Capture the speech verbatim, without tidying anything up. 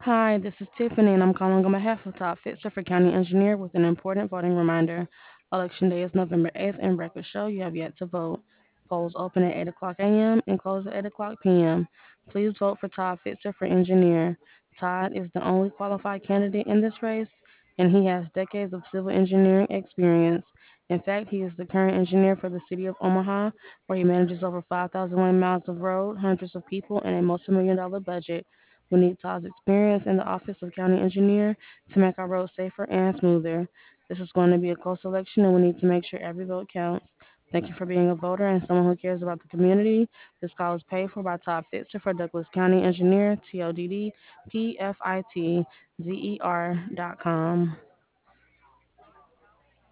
Hi, this is Tiffany, and I'm calling on behalf of Todd Fitzer County Engineer with an important voting reminder. Election day is November eighth, and records show you have yet to vote. Polls open at eight o'clock a m and close at eight o'clock p m. Please vote for Todd Fitzer for engineer. Todd is the only qualified candidate in this race, and he has decades of civil engineering experience. In fact, he is the current engineer for the city of Omaha, where he manages over five thousand one miles of road, hundreds of people, and a multi-million dollar budget. We need Todd's experience in the office of county engineer to make our roads safer and smoother. This is going to be a close election, and we need to make sure every vote counts. Thank you for being a voter and someone who cares about the community. This call is paid for by Todd Fitzer for Douglas County Engineer, T O D D P F I T Z E R dot com.